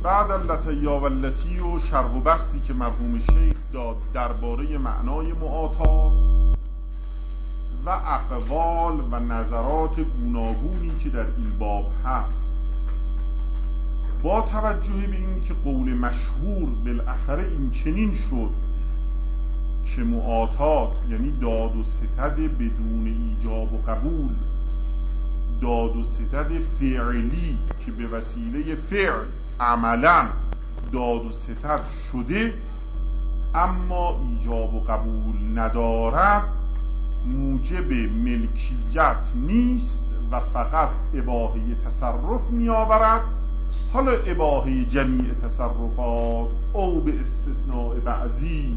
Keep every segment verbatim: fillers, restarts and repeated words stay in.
بعد اللتیا و اللتی و شرح و بسطی که مرحوم شیخ داد درباره معنای معاطات و اقوال و نظرات گوناگونی که در این باب هست، با توجه به این که قول مشهور بالاخره این چنین شد که معاطات یعنی داد و ستد بدون ایجاب و قبول، داد و ستد فعلی که به وسیله فعل عملا داد و ستد شده اما ایجاب و قبول ندارد، موجب ملکیت نیست و فقط اباحه تصرف می آورد. حالا اباحه جمیع تصرفات او به استثناء بعضی،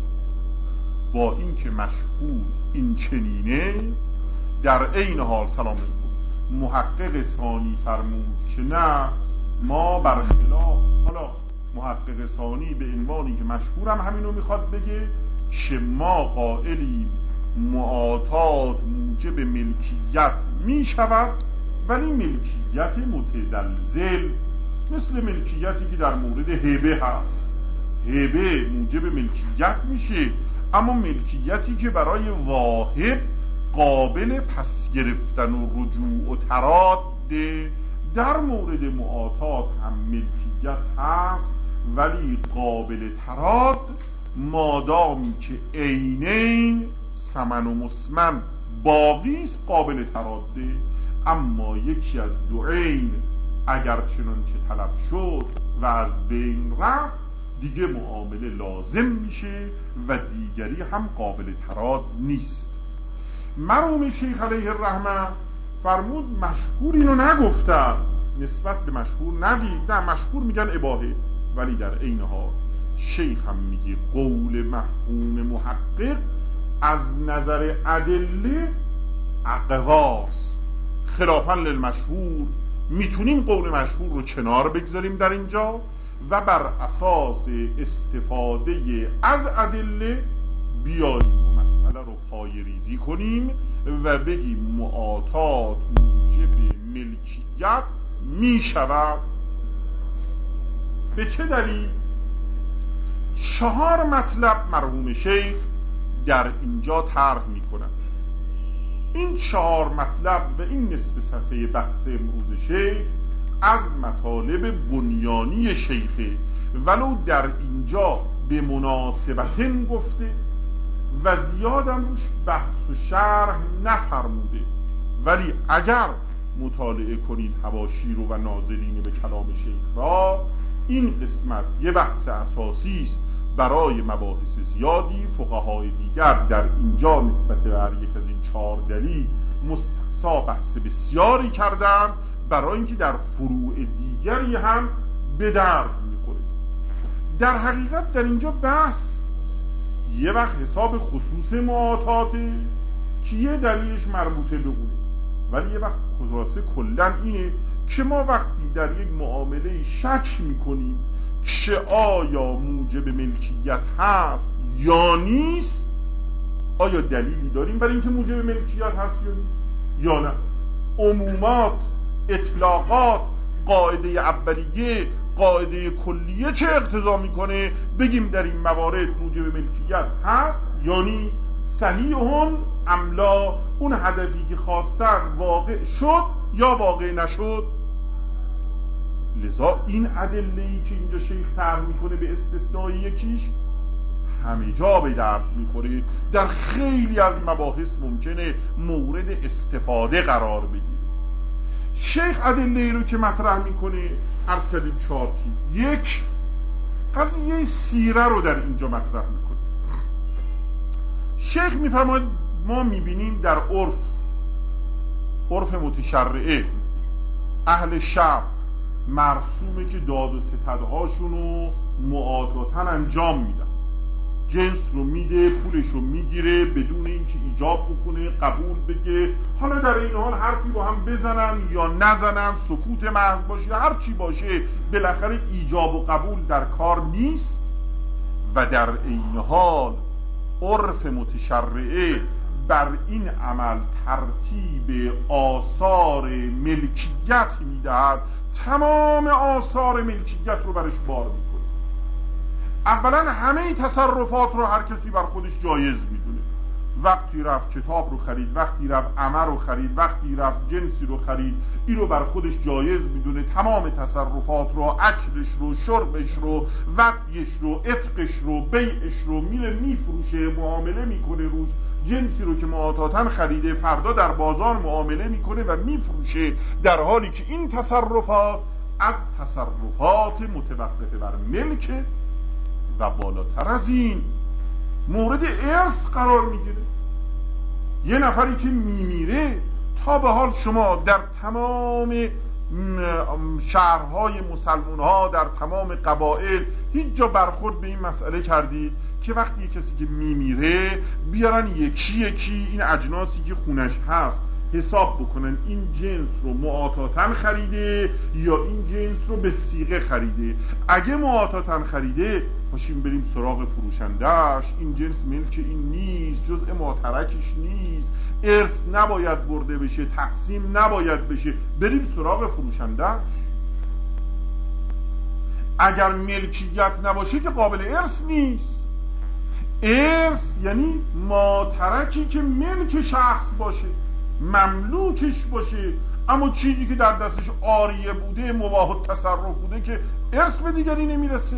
با این که مشهور این چنینه، در عین حال سلام محقق ثانی فرمود که نه، ما برخلاف، حالا محقق ثانی به عنوانی که مشهورم همینو میخواد بگه که ما قائلیم معاطات موجب ملکیت میشود، ولی ملکیت متزلزل، مثل ملکیتی که در مورد هبه هست. هبه موجب ملکیت میشه، اما ملکیتی که برای واهب قابل پس گرفتن و رجوع و تراده، در مورد معاطات هم ملکیت هست ولی قابل تراد، مادامی که عینین ثمن و مسمن باقی است قابل تراده. اما یکی از دو عین اگر چنانچه طلب شد و از بین رفت، دیگه معامله لازم میشه و دیگری هم قابل تراد نیست. مرحوم شیخ علیه الرحمه فرمود مشهور اینو نگفتن، نسبت به مشهور ندید، نه مشهور میگن اباحه، ولی در عین حال شیخ هم میگه قول محکوم محقق از نظر ادله اقواست، خلافا للمشهور. میتونیم قول مشهور رو کنار بگذاریم در اینجا و بر اساس استفاده از ادله بیاییم و مسئله رو پای ریزی کنیم و بگیم معاطات موجب ملکیت میشود. به چه دلیل؟ چهار مطلب مرحوم شیخ در اینجا طرح میکنن. این چهار مطلب و این نصف صفحه بحث امروز شیخ از مطالب بنیانی شیخه، ولو در اینجا به مناسبتن گفته و زیادم روش بحث و شرح نفرموده، ولی اگر مطالعه کنین حواشی رو و ناظرین به کلام شیخ را، این قسمت یه بحث اساسی است برای مباحث زیادی. فقهای دیگر در اینجا نسبت به هر یک از این چهار دلیل مستقصا بحث بسیاری کردن، برای اینکه در فروع دیگری هم به درد میخوره. در حقیقت در اینجا بحث یه وقت حساب خصوص معاطاته که یه دلیلش مربوطه به اونه، ولی یه وقت خلاصه کلن اینه که ما وقتی در یک معامله شک میکنیم که آیا موجب ملکیت هست یا نیست، آیا دلیلی داریم برای اینکه موجب ملکیت هست یا نیست یا نه. عمومات، اطلاقات، قاعده اولیه، قاعده کلیه چه اقتضا میکنه بگیم در این موارد موجب ملکیت هست یا نیست، صحیح هم املا، اون هدفی که خواستن واقع شد یا واقع نشد. لذا این ادله‌ای که اینجا شیخ طرح میکنه به استثنای یکیش همه جا به درد میخوره، در خیلی از مباحث ممکنه مورد استفاده قرار بگیره. شیخ ادله‌ای رو که مطرح میکنه عرض کردیم چهار چیز. یک، قضیه سیره رو در اینجا مطرح میکنه. شیخ میفرماید ما میبینیم در عرف عرف متشرعه اهل شرع مرسومه که داد و ستدهاشون رو معاطاتاً انجام میدن، جنس رو میده، پولش رو میگیره بدون اینکه ایجاب بکنه، قبول بگه. حالا در این حال حرفی با هم بزنن یا نزنن، سکوت محض باشه، هر چی باشه، بالاخره ایجاب و قبول در کار نیست. و در این حال عرف متشرعه بر این عمل ترتیب آثار ملکیت میدهد، تمام آثار ملکیت رو برش بار میکنه. اولا همه تصرفات رو هر کسی بر خودش جایز میدونه. وقتی رفت کتاب رو خرید، وقتی رفت عمر رو خرید، وقتی رفت جنسی رو خرید، این رو بر خودش جایز میدونه. تمام تصرفات رو، اکلش رو، شربش رو، وقتیش رو، عتقش رو، بیعش رو میره میفروشه، معامله میکنه روش. جنسی رو که معاتاتن خریده فردا در بازار معامله میکنه و میفروشه، در حالی که این تصرفات از تصرفات متوقفه بر ملک و بالاتر از این مورد ارث قرار میگیره. یه نفری که میمیره، تا به حال شما در تمام شهرهای مسلمان ها، در تمام قبایل هیچ جا برخورد به این مسئله کردید که وقتی یه کسی که میمیره بیارن یکی یکی این اجناسی که خونش هست حساب بکنن این جنس رو معاتاتن خریده یا این جنس رو به صیغه خریده؟ اگه معاتاتن خریده، پاشیم بریم سراغ فروشندهش. این جنس ملک این نیست، جزء ماترکش نیست، ارث نباید برده بشه، تقسیم نباید بشه، بریم سراغ فروشندهش. اگر ملکیت نباشه که قابل ارث نیست. ارث یعنی ماترکی که ملک شخص باشه، مملوکش باشه، اما چیزی که در دستش عاریه بوده، مباح تصرف بوده، که ارث به دیگری نمیرسه.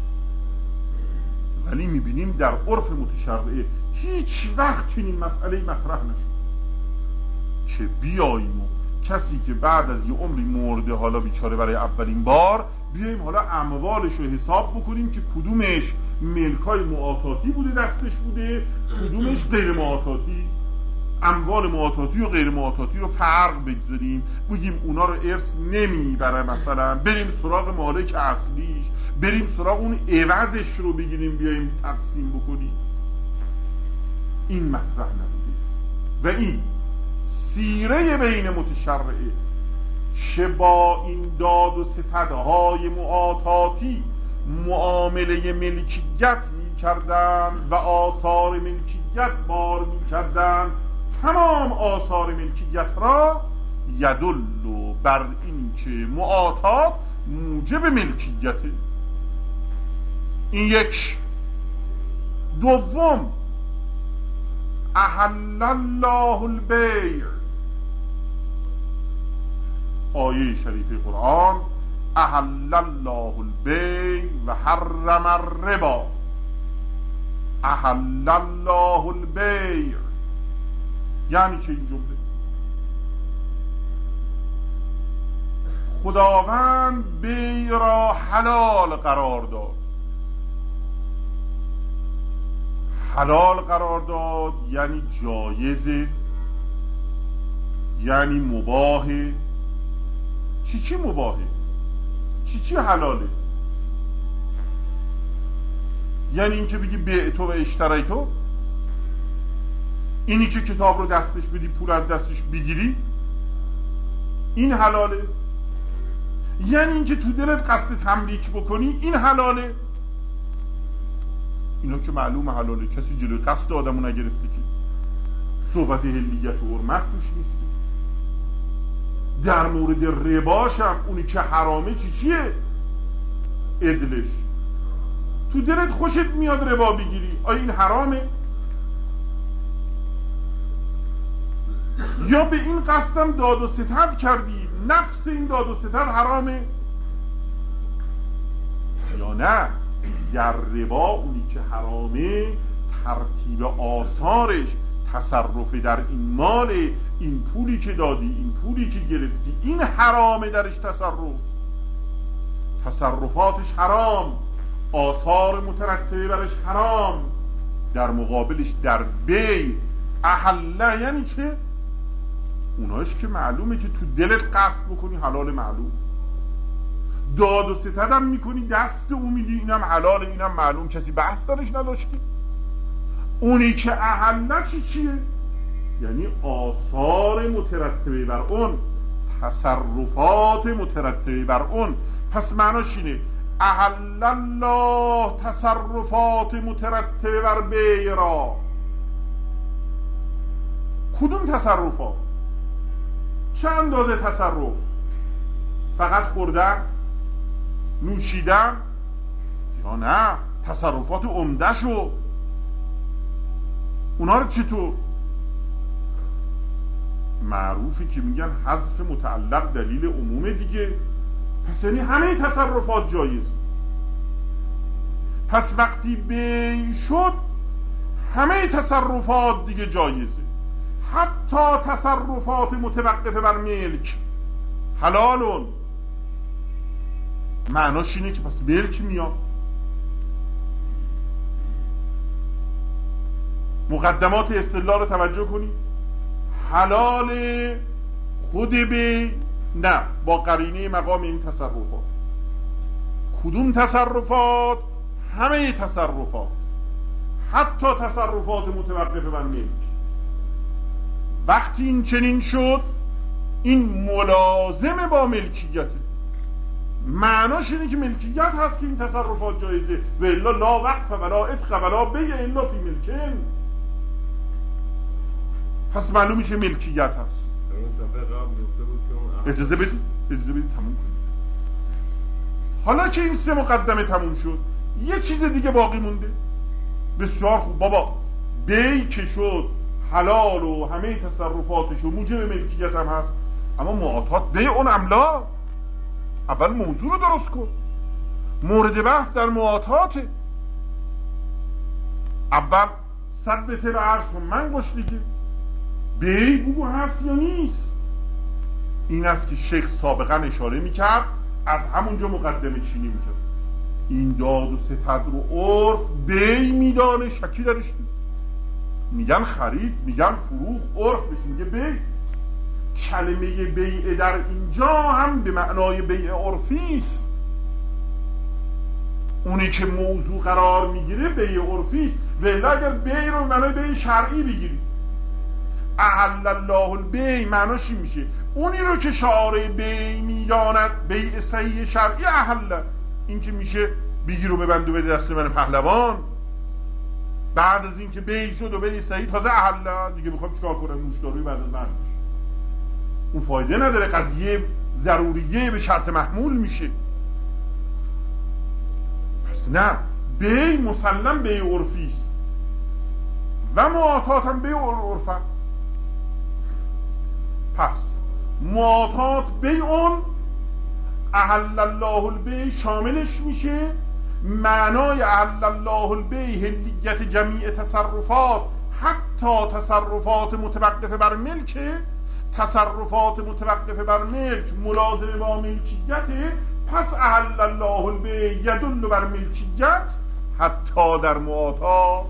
ولی میبینیم در عرف متشرعه هیچ وقت چنین مسئله مطرح نشد که بیاییم و کسی که بعد از یه عمری مرده، حالا بیچاره برای اولین بار، بیاییم حالا اموالش رو حساب بکنیم که کدومش ملکای معاتاتی بوده دستش بوده، کدومش غیر معاتاتی. اموال معاتاتی و غیر معاتاتی رو فرق بگذاریم، بگیم اونا رو ارث نمیبره، مثلا بریم سراغ مالک اصلیش، بریم سراغ اون عوضش رو بگیریم بیاییم تقسیم بکنیم. این مطرح نبوده و این سیره بین متشرعه چه با این داد و ستدهای معاتاتی معامله ملکیت می کردن و آثار ملکیت بار می کردن، تمام آثار ملکیت را یدل بر این که معاتات موجب ملکیته. این یک. دوم، احل الله البیع، آیه شریفه قرآن، احل الله البیع و حرم الربا. احل الله البیع یعنی چه این جمله؟ خداوند بیع را حلال قرار داد. حلال قرار داد یعنی جایزه، یعنی مباهه. چی چی مباهه؟ چی چی حلاله؟ یعنی این که بگی بیع تو و اشتری تو، اینی که کتاب رو دستش بدی پول از دستش بگیری، این حلاله. یعنی این که تو دلت قصد تملیک بکنی، این حلاله. اینا که معلوم حلاله، کسی جلوی قصد آدمو نگرفته که صحبت حلیت و حرمت توش نیست. در مورد رباش هم اونی که حرامه چی چیه؟ عدلش. تو دلت خوشت میاد ربا بگیری، آیا این حرامه؟ یا به این قصدم داد و ستد کردی، نفس این داد و ستد حرامه؟ یا نه، در ربا اونی که حرامه ترتیب آثارش، تصرف در این مال، این پولی که دادی، این پولی که گرفتی، این حرامه درش تصرف، تصرفاتش حرام، آثار مترتبه برش حرام. در مقابلش در بی احله یعنی چه؟ اوناش که معلومه که تو دلت قصد بکنی حلال معلوم، داد و ستدم میکنی دست او میدی، اینم حلال اینم معلوم، کسی بحث درش نداشته. اونی که احله چی چیه؟ یعنی آثار مترتبه بر اون، تصرفات مترتبه بر اون. پس معناش اینه احل الله تصرفات مترتبه بر بیع را. کدوم تصرفات؟ چه اندازه تصرف؟ فقط خوردن نوشیدن، یا نه تصرفات عمده شو. اونا رو چطور؟ معروفی که میگن حذف متعلق دلیل عمومه دیگه. پس یعنی همه تصرفات جایز. پس وقتی بی شد همه تصرفات دیگه جایزه، حتی تصرفات متوقف بر ملک حلالون. معناش اینه که پس ملک میاد. مقدمات استدلال رو توجه کنید. حلال خود به نه با قرینه مقام این تصرفات. کدوم تصرفات؟ همه تصرفات، حتی تصرفات متوقف بر ملک. وقتی این چنین شد این ملازمه با ملکیته. معناش اینه که ملکیت هست که این تصرفات جایزه، و الا لا وقف ولا عتق ولا بیع الا فی ملکن. پس معلوم میشه ملکیت هست. اجازه بدید اجازه بدید تموم کنید. حالا که این سه مقدمه تموم شد یه چیز دیگه باقی مونده. بسیار خوب بابا، بی که شد حلال و همه تصرفاتش و موجب ملکیت هم هست، اما معاطات بی اون املا. اول موضوع رو درست کن. مورد بحث در معاطاته. اول صد تر عرش و من گوش دیگه بی بگو هست یا نیست. این است که شیخ سابقا اشاره میکرد، از همونجا مقدمه چینی میکرد. این داد و ستد رو عرف بی میدانه، شکی درش نیست. میگن خرید، میگن فروخ، عرف بهش میگه بی. کلمه بیع در اینجا هم به معنای بیع عرفی است. اونی که موضوع قرار میگیره بیع عرفی است. ولی اگر بیع رو معنای بیع شرعی بگیرید، احل الله البیع معناش این میشه اونی رو که شعار بیع میداند بیع صحیح شرعی احل. این که میشه بگیر و ببند و بده دست من پهلوان. بعد از این که بیع شد و بیع صحیح تازه احل دیگه میخوام چیکار کنم؟ نوشداروی بعد از من میشه. اون فایده نداره، قضیه ضروریه به شرط محمول میشه. پس نه، بیع مسلم بیع عرفی است و معاطات هم بیع عرفه. پس معاطات بیعون احل الله البیع شاملش میشه. معنای احل الله البیع هلیت جمیع تصرفات، حتی تصرفات متوقف بر ملک. تصرفات متوقف بر ملک ملازم با ملکیت. پس احل الله البیع یدل بر ملکیت حتی در معاطات.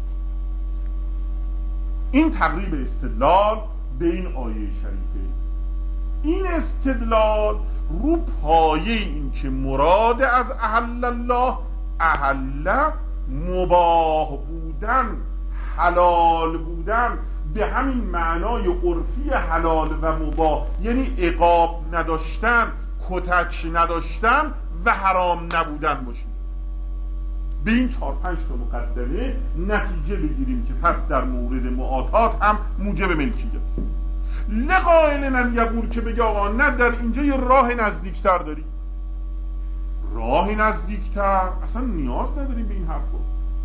این تقریب استدلال به این آیه شریفه. این استدلال رو پایه این که مراد از احل الله، احل مباح بودن، حلال بودن، به همین معنای عرفی حلال و مباح، یعنی عقاب نداشتن، کتک نداشتن و حرام نبودن باشیم. به این چهار پنج تا مقدمه نتیجه بگیریم که پس در مورد معاطات هم موجب ملکیت. لقائل من یقول که بگه آقا نه، در اینجا یه راه نزدیکتر داری. راه نزدیکتر اصلا نیاز نداریم به این حرفا.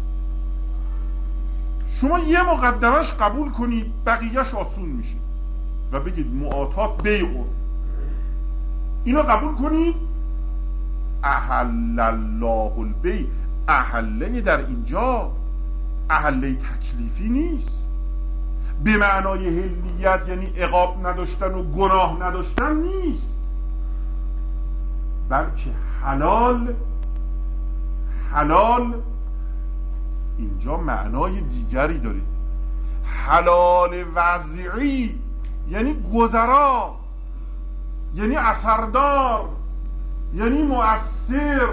شما یه مقدمش قبول کنید بقیهش آسون میشه و بگید معاطات بیعون. اینو قبول کنید احل الله البیع. احله در اینجا احله تکلیفی نیست به معنای هلیت، یعنی عقاب نداشتن و گناه نداشتن نیست، بلکه حلال. حلال اینجا معنای دیگری داره. حلال وضعی یعنی گذرا، یعنی اثردار، یعنی مؤثر.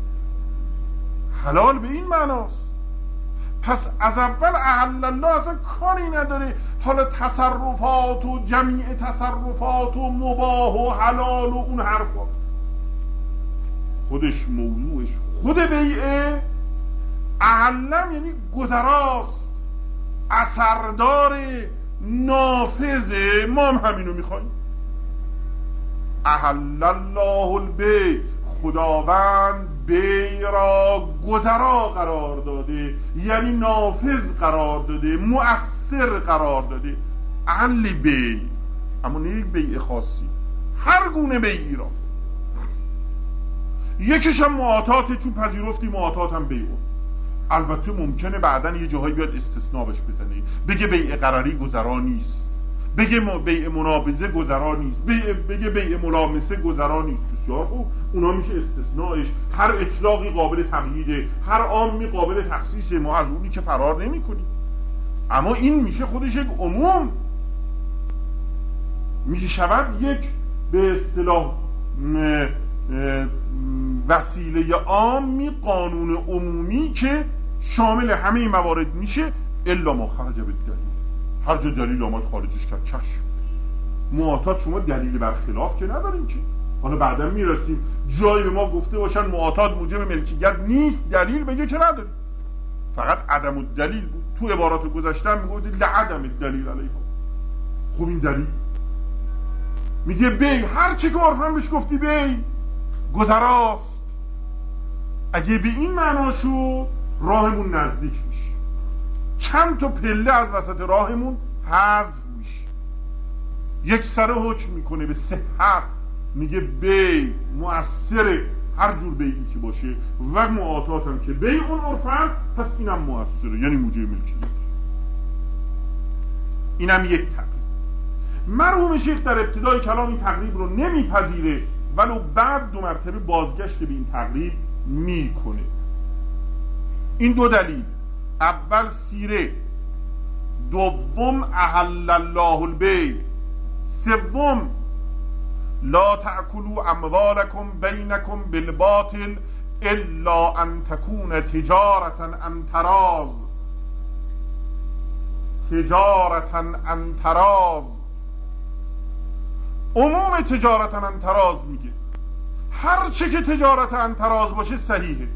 حلال به این معناست. پس از اول احل الله اصلا کاری نداره حالا تصرفات و جمیع تصرفات و مباح و حلال و اون حرفا. خودش موضوعش خود بیعه. احلم یعنی گذراست، اثردار، نافذه. ما هم همینو میخوایم. احل الله البیع، خداوند بیع را گذرا قرار داده، یعنی نافذ قرار داده، مؤثر قرار داده. اهل بیع، اما نه یک بیع خاصی، هر گونه بیعی را. یکیش هم معاطاته، چون پذیرفتی معاطات هم بیعه. البته ممکنه بعدن یه جاهایی بیاد استثناء بهش بزنه، بگه بیع قراری گذرا نیست، بگه بیع منابضه گذرا نیست، بگه بیع ملامسه گذرا نیست. بسیار خوب، اونا میشه استثناءش. هر اطلاقی قابل تقییده، هر عامی قابل تخصیصه، ما از اونی که فرار نمی کنیم. اما این میشه خودش یک عموم، میشه شود یک به اصطلاح وسیله عامی، قانون عمومی که شامل همه موارد میشه، الا ما خرج بالدلیل. هر جا دلیل آمد خارجش کرد، چشم. معاطات شما دلیل برخلاف که نداریم که. حالا بعدا میرسیم جایی به ما گفته باشن معاطات موجب ملکیت نیست، دلیل بگه که نداریم، فقط عدم الدلیل بود. تو عبارات گذشته میگفت لعدم الدلیل علیها. خب این دلیل میگه بی، هر چی که عرفاً بهش گفتی بی گذراست. اگه به این معنا شد راهمون نزدیک میشه، چند تا پله از وسط راهمون حذف میشه. یک سره حکم میکنه به صحت، میگه بی مؤثره، هر جور بیعی که باشه، و معاطات هم که بی اون عرفاً، پس اینم مؤثره، یعنی موجب ملکیت. اینم یک تقریب. مرحوم شیخ در ابتدای کلام این تقریب رو نمیپذیره، ولو بعد دو مرتبه بازگشت به این تقریب میکنه. این دو دلیل، اول سیره، دوم احل الله البیع، سوم لا تأکلوا اموالکم بینکم بالباطل الا ان تکون تجارتا عن تراض. تجارتا عن تراض، عموم تجارتا عن تراض میگه هر چه که تجارت عن تراض باشه صحیحه.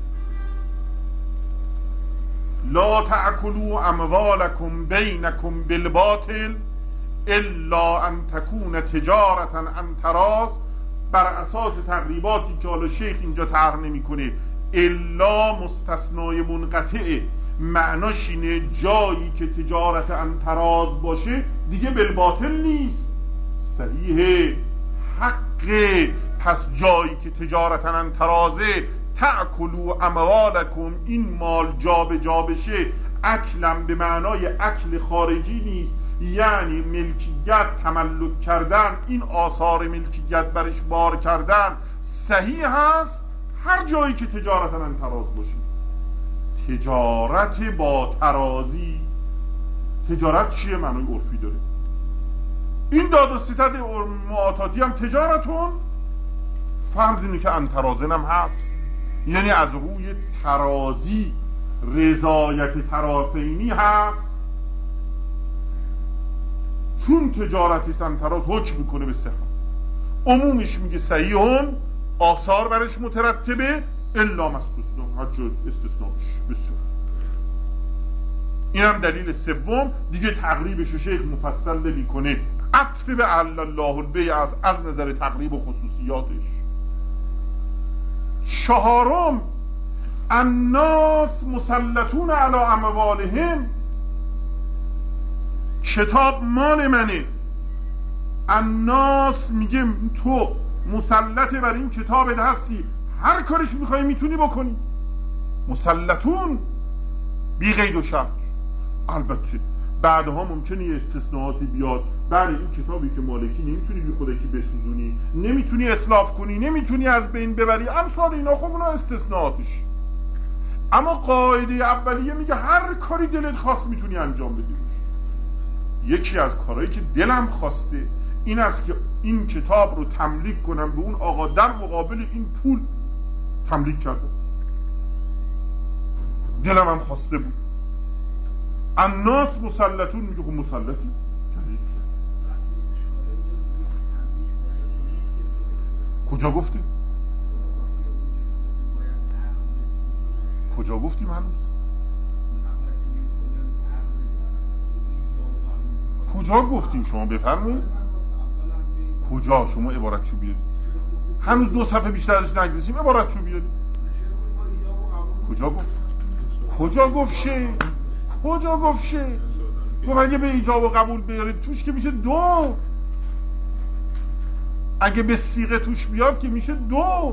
لا تأکلوا اموالکم بینکم بالباطل الا ان تکون تجارتا عن تراض، بر اساس تقریباتی که حالا شیخ اینجا طرح نمیکنه. الا مستثنای منقطعه، معناش اینه جایی که تجارت عن تراض باشه دیگه بالباطل نیست، صحیحه، حقه. پس جایی که تجارت عن ترازه، تأکلوا اموالکم، این مال جا به جا بشه، اکلم به معنای اکل خارجی نیست، یعنی ملکیت تملک کردن، این آثار ملکیت برش بار کردن، صحیح هست هر جایی که تجارت عن تراز باشه. تجارت با ترازی، تجارت چیه؟ معنای عرفی داره. این داد و ستد معاطاتی هم تجارتون، فرض اینه که انترازن هم هست، یعنی از روی ترازی رضایت طرفینی هست. چون تجارتی سنتراز حکم میکنه به صحت، عمومش میگه صحیحون، آثار برش مترتبه، الا مستثنا، هر جا استثناء بشه. بسیار. این هم دلیل سوم دیگه. تقریبش شیخ مفصل نمیکنه، عطف به احل الله البیع از از نظر تقریب و خصوصیاتش. چهارم، الناس مسلطون علی اموالهم، کتاب مال منه. الناس میگه تو مسلط بر این کتاب هستی، هر کارش میخوای میتونی بکنی. مسلطون بی قید و شرط. البته بعدها ممکنه یه استثناءاتی بیاد، بله این کتابی که مالکی نمیتونی بی خودکی بسوزونی، نمیتونی اطلاف کنی، نمیتونی از بین ببری، امثال اینا، خب اونا استثناءاتش. اما قاعده اولیه میگه هر کاری دلت خواست میتونی انجام بدی. یکی از کارهایی که دلم خواسته این است که این کتاب رو تملیک کنم به اون آقا، در مقابل این پول تملیک کردم، دلم هم خواسته بود. الناس مسلطون، میگه خب مسلطی. کجا گفتی؟ کجا گفتیم هنوز؟ کجا گفتیم؟ شما بفرمایید کجا؟ شما عبارت چو بیارید. هنوز دو صفحه بیشتر ازش نگذاشتیم عبارتشو بیاریم. کجا گفت؟ کجا گفت شه؟ کجا گفت شه؟ گفت اگه به ایجاب و قبول بیارید توش که میشه دو، اگه به صیغه توش بیاد که میشه دو.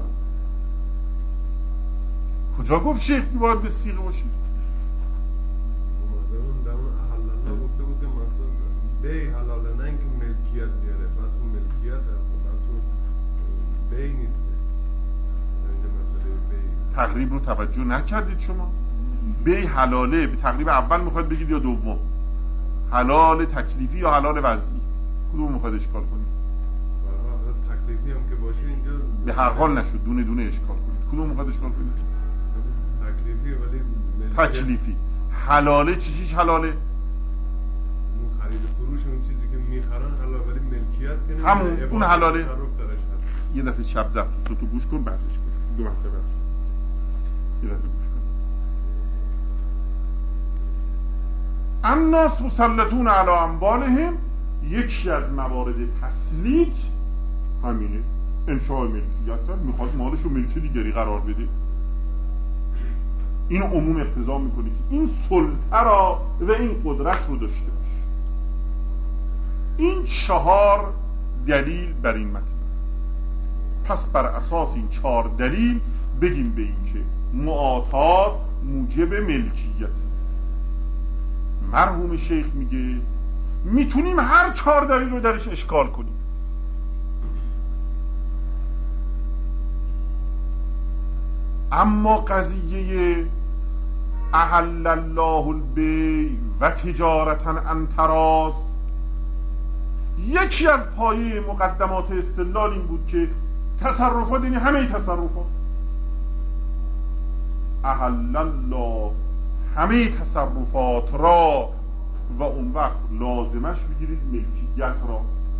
کجا گفت شیخ باید به صیغه باشید؟ بی حلاله نه اینکه ملکیت بیاره، بس اون ملکیت هست، بس اون بی نیسته. تقریب رو توجه نکردید شما؟ بی حلاله به تقریب اول میخواید بگید یا دوم؟ حلال تکلیفی یا حلال وضعی؟ کدوم میخواید اشکال کنید؟ تکلیفی هم که باشه اینجا به هر حال نشد، دونه دونه اشکال کنید. کدوم میخواید اشکال کنید؟ تکلیفی ولی تکلیفی. حلاله چی چیش حلاله؟ اون خرید فروش اون چیزی که میخرن حلال، ولی ملکیت که نمیشه. همون اون حلاله. یه دفعه شب زفت صوتو گوش کن بعدش کن. دو مرتبه است. یه دفعه گوش کن. الناس مسلطون علی اموالهم، یکی از موارد تسلیط همینه، انشاء ملکیت. میخواد مالشو ملک دیگری قرار بده. این عموم اقتضا میکنه که این سلطه را و این قدرت رو داشته باشه. این چهار دلیل بر این مطلب. پس بر اساس این چهار دلیل بگیم به این که معاطات موجب ملکیت. مرحوم شیخ میگه میتونیم هر چهار دلیل رو درش اشکال کنیم. اما قضیه احل الله البیع و تجارتا عن تراض، یکی از پایه مقدمات استدلال این بود که تصرفات یعنی همه تصرفات. احل الله همه تصرفات را و اون وقت لازمش بگیرید ملکیت را.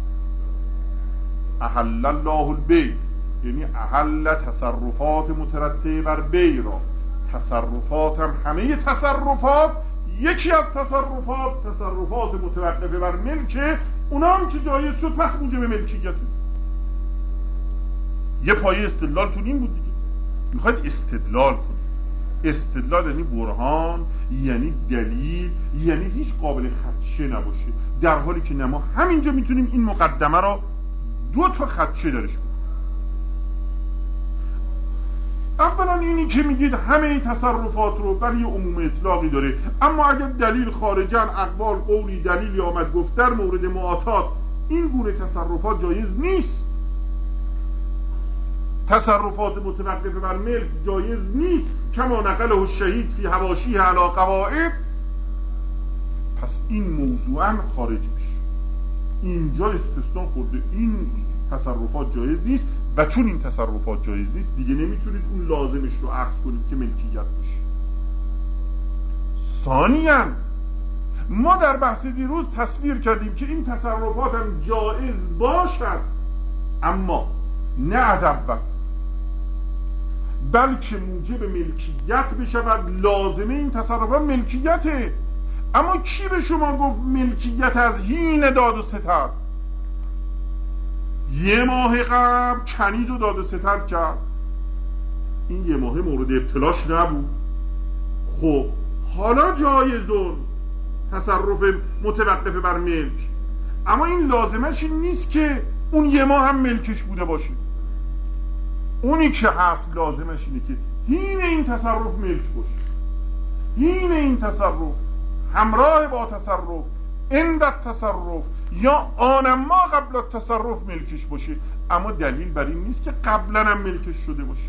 احل الله البیع یعنی احل تصرفات مترتبه بر بیع را. تصرفات هم همه تصرفات، یکی از تصرفات تصرفات متوقفه بر ملکه، اونا هم که جایز شد پس موجب ملکیت. یه پایه استدلالتون این بود دیگه. میخواید استدلال کنید. استدلال یعنی برهان، یعنی دلیل، یعنی هیچ قابل خدشه نباشه، در حالی که نه ما همینجا میتونیم این مقدمه را دو تا خدشه درش کنیم. اولا اینی که میگید همه این تصرفات رو برای عموم اطلاقی داره، اما اگر دلیل خارجن اقوال قولی دلیلی آمد گفت در مورد معاطات این گونه تصرفات جایز نیست، تصرفات متوقفه بر ملک جایز نیست، کما نقله الشهید فی حواشیه علی قواعد، پس این موضوعا خارج میشه. اینجا استثناء خورده، این تصرفات جایز نیست و چون این تصرفات جایز نیست دیگه نمیتونید اون لازمش رو عکس کنید که ملکیت باشه. ثانیاً ما در بحث دیروز تصویر کردیم که این تصرفات هم جایز باشد، اما نه از اول، بلکه موجب ملکیت بشود. لازمه این تصرفات ملکیته. اما کی به شما گفت ملکیت از حین داد و ستد؟ یه ماه قبل کنیز و داد و ستد کرد، این یه ماه مورد ابتلاش نبود. خب حالا جایزون تصرف متوقفه بر ملک، اما این لازمش این نیست که اون یه ماه هم ملکش بوده باشه. اونی که هست لازمش اینه که حین این تصرف ملک باشه، حین این تصرف همراه با تصرف عند التصرف یا آنما قبل التصرف ملکش باشه. اما دلیل بر این نیست که قبلا هم ملکش شده باشه.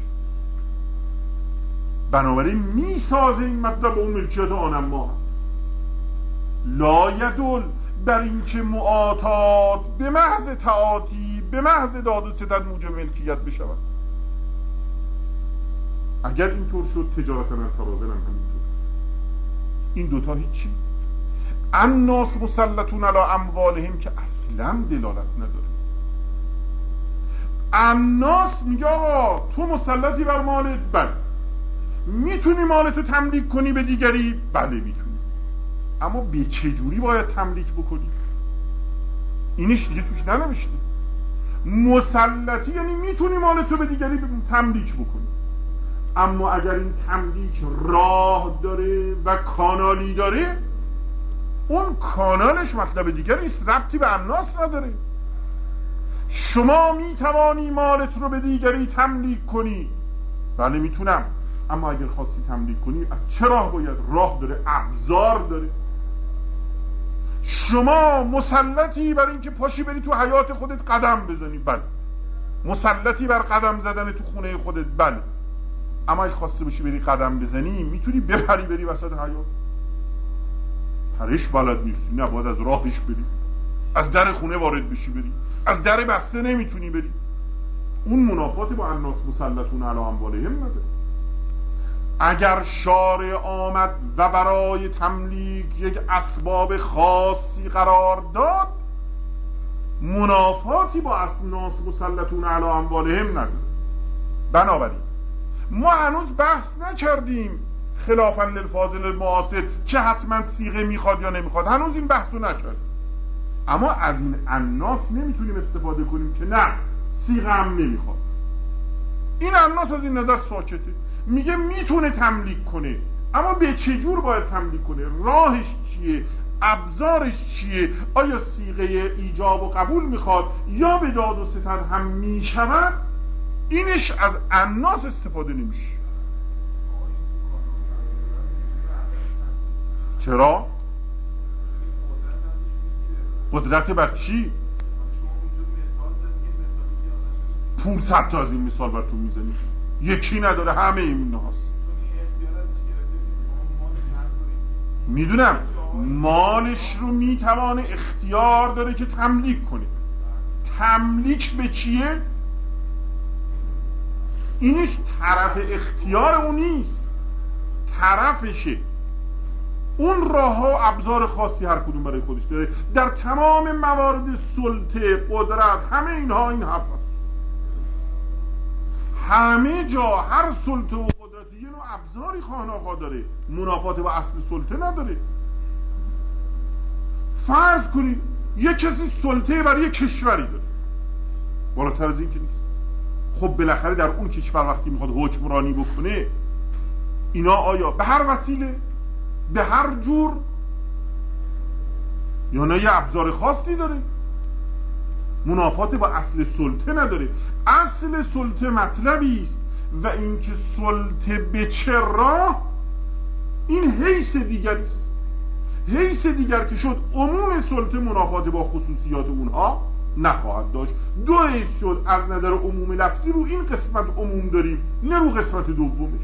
بنابراین میسازه این مطلب به اون ملکیت آنما. لا یدل بر این که معاطات به محض تعاطی به محض داد و ستد موجب ملکیت بشود. اگر اینطور شد تجارتا عن تراض هم همینطور. این دوتا هیچی. الناس مسلطون علی اموالهم که اصلا دلالت نداره. الناس میگه آقا تو مسلطی بر مالت، بله. میتونی مالتو تملیک کنی به دیگری، بله میتونی. اما به چه جوری باید تملیک بکنی؟ اینش دیگه توش ننوشته. مسلطی یعنی میتونی مال تو به دیگری تملیک بکنی، اما اگر این تملیک راه داره و کانالی داره، اون کانالش مطلب دیگری است، ربطی به اناس نداره. شما میتوانی مالت رو به دیگری تملیک کنی، بله میتونم، اما اگر خواستی تملیک کنی از چه راه باید؟ راه داره، ابزار داره. شما مسلطی بر اینکه پاشی بری تو حیات خودت قدم بزنی، بله. مسلطی بر قدم زدن تو خونه خودت، بله. اما اگه خواسته باشی بری قدم بزنی، میتونی بپری بری وسط حیات؟ پرش بلد نیستی، نه باید از راهش بری، از در خونه وارد بشی بری، از در بسته نمیتونی بری. اون منافاتی با الناس مسلطون علی اموالهم نداره. اگر شارع آمد و برای تملیک یک اسباب خاصی قرار داد، منافاتی با الناس مسلطون علی اموالهم نداره. بنابراین ما هنوز بحث نکردیم خلافاً للفاضل المعاصر چه حتما صیغه میخواد یا نمیخواد، هنوز این بحثو نکردیم. اما از این الناس نمیتونیم استفاده کنیم که نه صیغه هم نمیخواد. این الناس از این نظر ساکته، میگه میتونه تملیک کنه، اما به چه جور باید تملیک کنه؟ راهش چیه؟ ابزارش چیه؟ آیا صیغه ایجاب و قبول میخواد یا به داد و ستد هم میشود؟ اینش از الناس استفاده نمیشه. چرا؟ قدرت بر چی؟ پونصد تا از این مثال بر تو میزنی، یکی نداره، همه این هاست. میدونم مالش رو میتوانه اختیار داره که تملیک کنه. تملیک به چیه؟ اینش طرف اختیار اون نیست، طرفشه. اون راه ها ابزار خاصی هر کدوم برای خودش داره. در تمام موارد سلطه، قدرت، همه اینها این حرف هست. همه جا هر سلطه و قدرتی یه نوع ابزاری خانه‌ها داره، منافات با اصل سلطه نداره. فرض کنید یه کسی سلطه برای یه کشوری داره، بالاتر از این که نیست. خب بالاخره در اون کشور وقتی میخواد حکمرانی بکنه، اینا آیا به هر وسیله، به هر جور، یا نه یه ابزار خاصی داره؟ منافات با اصل سلطه نداره. اصل سلطه مطلبی است و اینکه سلطه به چه راه، این حیث دیگری است. حیث دیگر که شد عموم سلطه منافات با خصوصیات اونها نخواهد داشت. دو حیث شد، از نظر عموم لفظی رو این قسمت عموم داریم، نه رو قسمت دومش.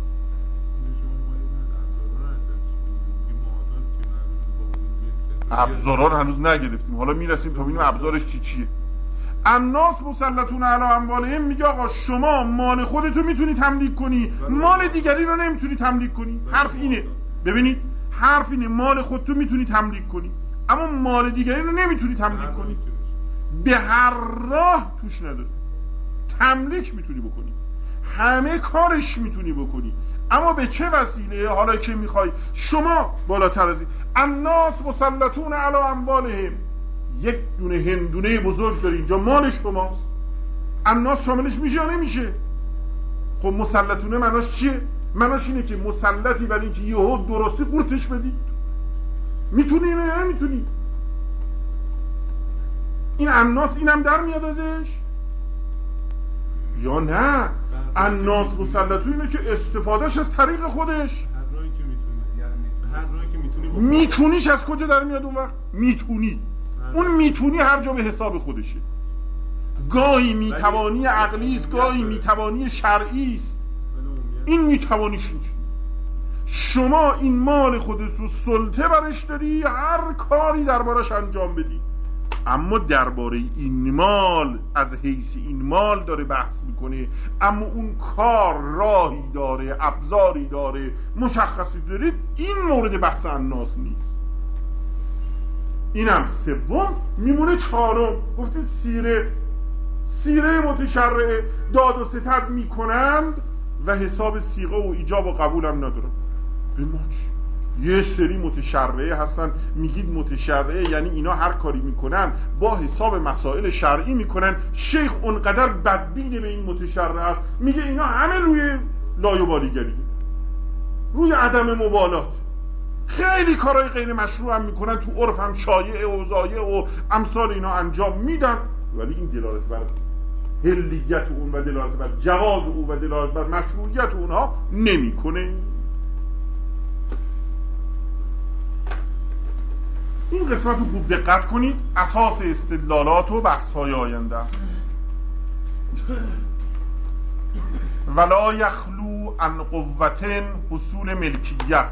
ابزاران هنوز نگرفتیم، حالا میرسیم تا ببینیم ابزارش چی چیه. الناس مسلطون علی اموالهم میگه آقا شما مال خودتو میتونی تملیک کنی، مال دیگری رو نمیتونی تملیک کنی. حرف اینه، ببینید حرف اینه، مال خودتو میتونی تملیک کنی اما مال دیگری رو نمیتونی تملیک کنی. به هر راه توش نداره. تملیک میتونی بکنی، همه کارش میتونی بکنی، اما به چه وسیله؟ حالا که میخوای شما بالاتر از این، الناس مسلطون علی اموالهم، یک دونه هندونه بزرگ داری اینجا، مال شماست. الناس شاملش میشه یا نمیشه؟ خب مسلطونه معناش چیه؟ معناش اینه که مسلطی برای اینکه یهو درستی قورتش بدی. میتونی یا نمیتونی؟ این الناس اینم در میاد ازش یا نه؟ الناس مسلطون اینه که استفادهش از طریق خودش، هر راهی که میتونی، هر راهی که میتونی. میتونیش از کجا در میاد اون وقت؟ میتونی، اون میتونی هر جا به حساب خودشه. گاهی میتوانی عقلی است، گاهی میتوانی شرعی است. این میتوانیش نیست. شما این مال خودت رو سلطه برش داری، هر کاری دربارش انجام بدی، اما درباره این مال از حیث این مال داره بحث میکنه، اما اون کار راهی داره، ابزاری داره، مشخصی داره. این مورد بحث الناس نیست. اینم سوم. میمونه چهارم. گفتید سیره سیره متشرعه داد و ستد میکنند و حساب صیغه و ایجاب و قبول هم ندارن. به ما چی؟ یه سری متشرعه هستن، میگید متشرعه یعنی اینا هر کاری میکنن با حساب مسائل شرعی میکنن. شیخ اونقدر بدبینه به این متشرعه است، میگه اینا همه روی لایه‌بالیگریه، روی عدم مبالات. خیلی کارهای غیر مشروع هم میکنن، تو عرف هم شایع و ضایع و امثال اینا انجام میدن، ولی این دلالت بر حلیت اون و دلالت بر جواز اون و دلالت بر مشروعیت اونها نمیکنه. این قسمت رو خوب دقت کنید، اساس استدلالات و بحث‌های آینده است. ولا یخلو عن قوة حصول ملکیت.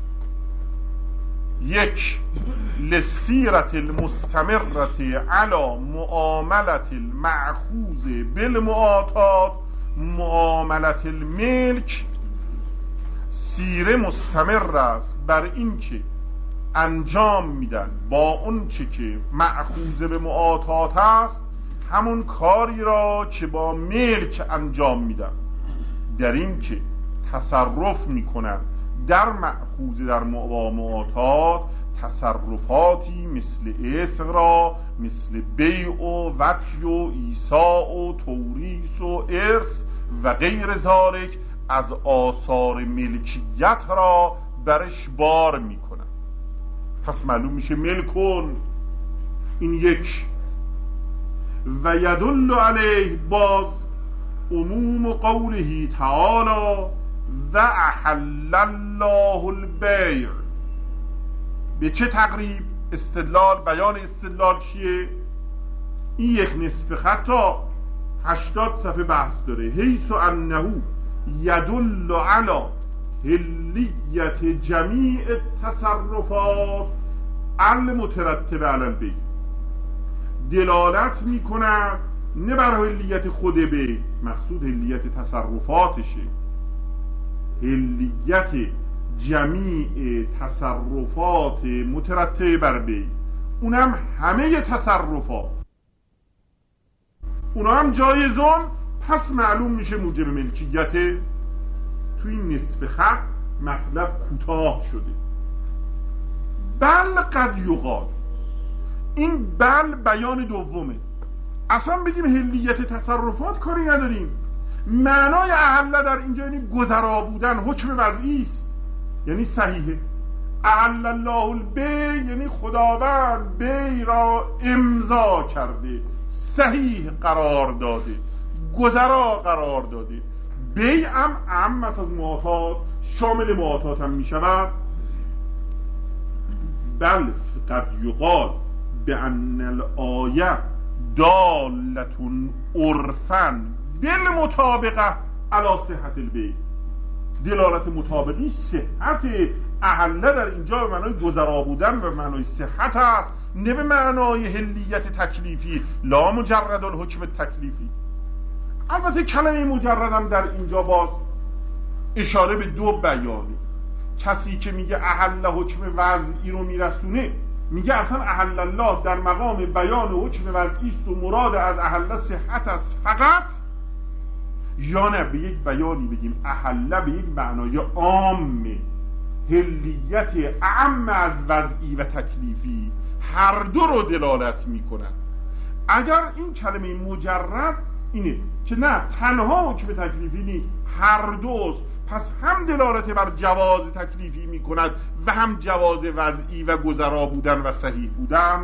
یک، لسیرت المستمرت علی معاملت المأخوذ بالمعاطات معاملت الملک. سیره مستمر است بر این که انجام میدن با اون چه که مأخوذ به معاطات است همون کاری را که با ملک انجام میدن، در این که تصرف میکنن در مأخوذ در معاطات تصرفاتی مثل اثرا، مثل بیع و وطی و ایساء و توریث و ارث و غیر ذالک از آثار ملکیت را برش بار میکنن. پس معلوم میشه ملکون. این یک. و یدل علیه باز عموم قوله تعالی و احل الله البیع. به چه تقریب استدلال بیان استدلال چیه؟ این یک نصف خط تا هشتاد صفحه بحث داره. حیث انه یدل علی حلیت جمیع تصرفات المترتبه علی البیع. دلالت میکنه نه بر حلیت خود بیع، مقصود حلیت تصرفاتشه، حلیت جمیع تصرفات مترتبه بر بیع، اونم همه تصرفات، اونا هم جایزون. پس معلوم میشه موجب ملکیت. تو این نصف خط مطلب کوتاه شده. بل قد یقال، این بل بیان دومه. اصلا بگیم حلیت تصرفات کاری نداریم. معنای احل در اینجا یعنی گذرا بودن، حکم وضعی است، یعنی صحیحه. احل الله البیع یعنی خداوند بیع را امضا کرده، صحیح قرار داده، گذرا قرار داده. بیع هم عام از معاطات، شامل معاطات هم می شود. بل قد یقال بأن الآیه دالتون عرفاً بالمطابقه علی صحت البیع. دلالت مطابقی صحت احله در اینجا به معنای گذرا بودن و معنای صحت است، نه به معنای حلیت تکلیفی، لا مجرد الحکم تکلیفی. البته کلمه مجردم در اینجا باز اشاره به دو بیانه. کسی که میگه احل حکم وضعی رو میرسونه، میگه اصلا احل الله در مقام بیان حکم وضعی است و مراد از احل صحت است فقط، یا نه به یک بیانی بگیم احل به یک معنای عام، حلیت اعم از وضعی و تکلیفی، هر دو رو دلالت میکنن. اگر این کلمه مجرد اینه که نه تنها حکم تکلیفی نیست، هر دوست، پس هم دلالت بر جواز تکلیفی میکند و هم جواز وضعی و گذرا بودن و صحیح بودن.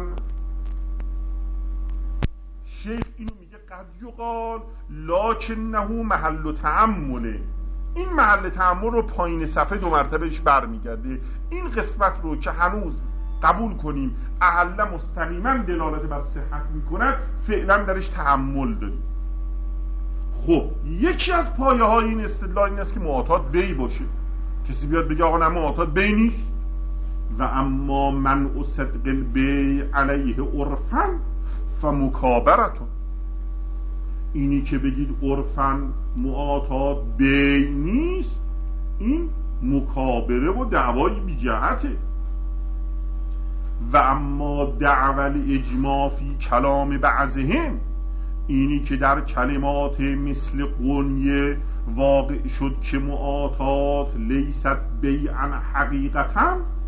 شیخ اینو میگه قد یقال لکنه محل تأمله. این محل تأمل رو پایین صفحه دو مرتبهش برمیگرده. این قسمت رو که هنوز قبول کنیم احل مستقیما دلالت بر صحت میکند، فعلا درش تأمل داریم. خب یکی از پایه های این استدلال این است که معاطات بی باشه. کسی بیاد بگه آقا نه معاطات بی نیست. و اما منع صدق البیع علیه عرفاً فمکابرتون. اینی که بگید عرفاً معاطات بی نیست، این مکابره و دعوای بی جهته. و اما دعوال اجماع فی کلام بعضهم، اینی که در کلمات مثل قنیه واقع شد که معاطات لیست بیعا حقیقتا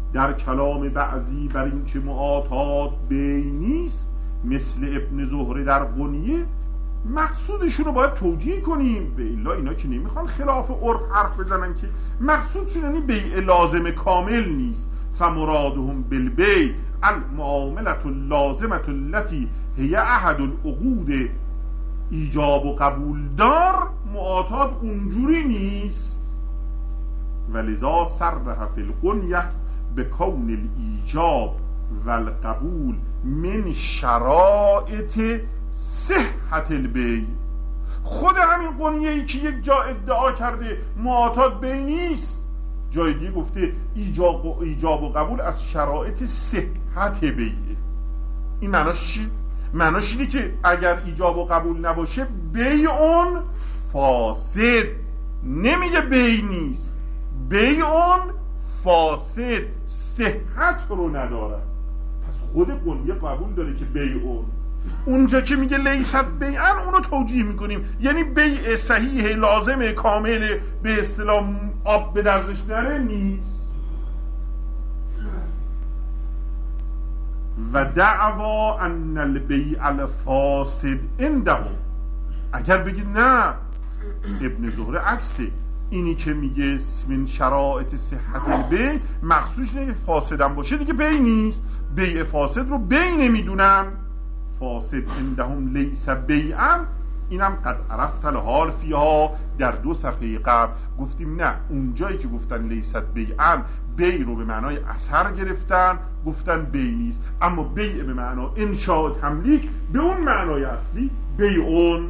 در کلام بعضی بر این که معاطات بی نیست، مثل ابن زهره در غنیه، مقصودشون رو باید توجیه کنیم. به الا اینا که نمیخوان خلاف عرف حرف بزنن که مقصودشون یعنی بیع لازم کامل نیست. فمرادهم بالبیع المعاملة اللازمة التي هي احد العقود ایجاب و قبول دار، معاطات اونجوری نیست. ولذا صرح فی الغنیه به کون الایجاب و القبول من شرائط صحت البیع. خود همین غنیه‌ای که یک جا ادعا کرده معاطات بی نیست، جای دیگه گفته ایجاب و, ایجاب و قبول از شرایط صحت بیعه. این معناش چی؟ معناش اینه که اگر ایجاب و قبول نباشه بیع اون فاسد. نمیگه بیع نیست، بیع اون فاسد، صحت رو نداره. پس خود غنیه قبول داره که بیع اون، اونجا که میگه لیست بیعن اونو توجیه میکنیم، یعنی بیع صحیح لازم کامل به اصطلاح آب به درزش نره نیست. و دعوا ان البیع الفاسد عنده، اگر بگید نه ابن زهره عکسه، اینی که میگه من شرایط صحت البیع مخصوص نه فاسدم باشه دیگه بیع نیست، بیع فاسد رو بیع نمیدونن. فاسد عندهم لیس بیعا، اینم قد عرفت الحال فیها، در دو صفحه قبل گفتیم نه، اونجایی که گفتن لیست بیعا بیع رو به معنای اثر گرفتن، گفتن بیع نیست، اما بیع به معنا انشاء تملیک به اون معنای اصلی بیعون.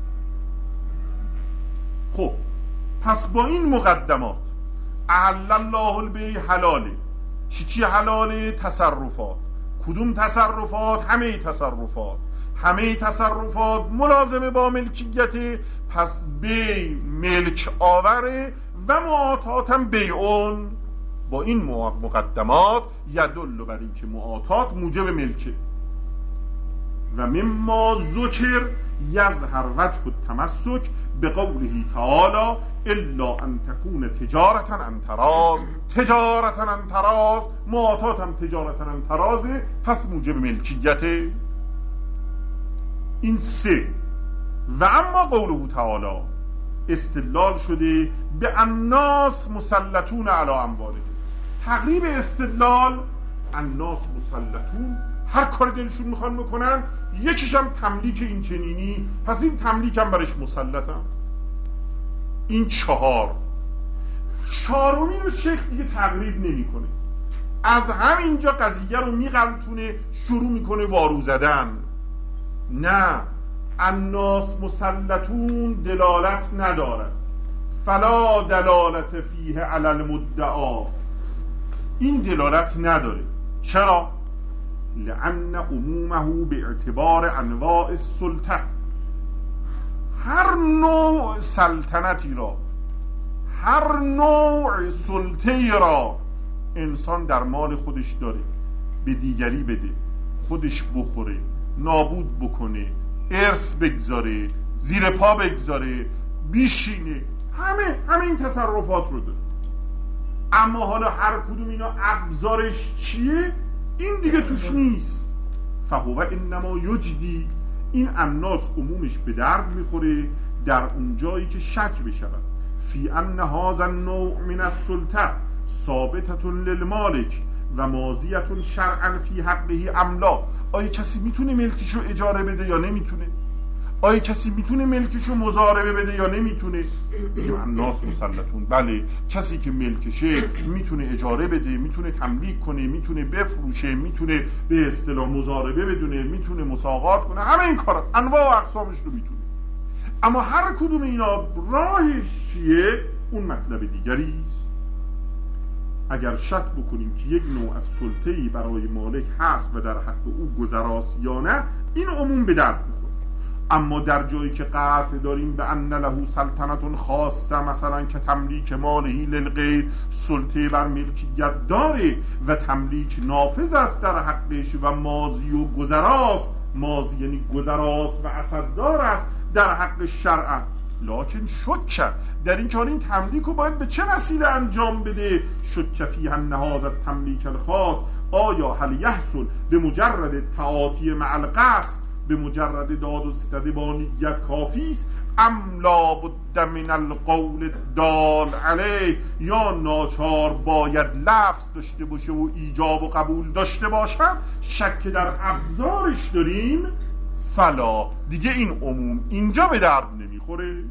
خب پس با این مقدمات احل الله البیع حلاله. چی چی حلاله؟ تصرفات. کدوم تصرفات؟ همه تصرفات. همه تصرفات ملازمه با ملکیت، پس بیع ملک آوره و معاطاتم بیعون. با این مقدمات یدل بر این که معاطات موجب ملکه. و مما ذکر یظهر وجه التمسک به قوله تعالی الا ان تكون تجارتا عن تراض. تجارتا عن تراض، معاطات هم تجارتا عن تراضه، پس موجب ملکیت. این سه. و اما قوله تعالی استدلال شده به الناس مسلطون علی اموالهم. تقریب استدلال الناس مسلطون، هر کار دلشون میخوان میکنن، یکیش هم تملیک این چنینی، پس این تملیک هم برش مسلطن. این چهار. چهارمی رو شیخ دیگه تقریب نمی کنه، از همینجا قضیه رو میغلطونه، شروع میکنه وارو زدن. نه، الناس مسلطون دلالت ندارد، فلا دلالت فیه علی المدعا. این دلالت نداره. چرا؟ لأن عمومه به اعتبار انواع السلطه. هر نوع سلطنتی را، هر نوع سلطه را انسان در مال خودش داره، به دیگری بده، خودش بخوره، نابود بکنه، ارث بگذاره، زیر پا بگذاره، بیشینه، همه همه این تصرفات رو داره. اما حالا هر کدوم اینا ابزارش چیه این دیگه توش نیست. فهو انما یجدی، این الناس عمومش به درد میخوره در اون جایی که شک بشود فی ان هذا النوع من السلطه ثابتة للمالک و ماضیة شرعا فی حقه املا. آیا کسی میتونه ملکشو اجاره بده یا نمیتونه؟ آیا کسی میتونه ملکشو مضاربه بده یا نمیتونه؟ الناس مسلطون، بله، کسی که ملکشه میتونه اجاره بده، میتونه تملیک کنه، میتونه بفروشه، میتونه به اصطلاح مضاربه بدونه، میتونه مساقات کنه، همه این کارا انواع و اقسامش رو میتونه. اما هر کدوم اینا راهش چیه اون مطلب دیگری است. اگر شک بکنیم که یک نوع از سلطه‌ای برای مالک هست و در حق او گذراست یا نه، این عموم به درد میخوره. اما در جایی که قطع داریم به ان له سلطنت خاصه، مثلا که تملیک مالهی للغیر، سلطه بر ملکیت داره و تملیک نافذ است در حقش و ماضی و گذراست، ماضی یعنی گذراست و اثردار است در حق شرع. لکن شک در این حال این تملیک رو باید به چه وسیله انجام بده؟ شک فیها النهاز التملیک الخاص، آیا هل یحصل به مجرد تعاطی مع القصد، به مجرد داد و ستده با نیت کافی است، ام لا بد من القول دال علیه، یا ناچار باید لفظ داشته باشه و ایجاب و قبول داشته باشد؟ شک در ابزارش داریم؟ فلا، دیگه این عموم اینجا به درد نمیخوره.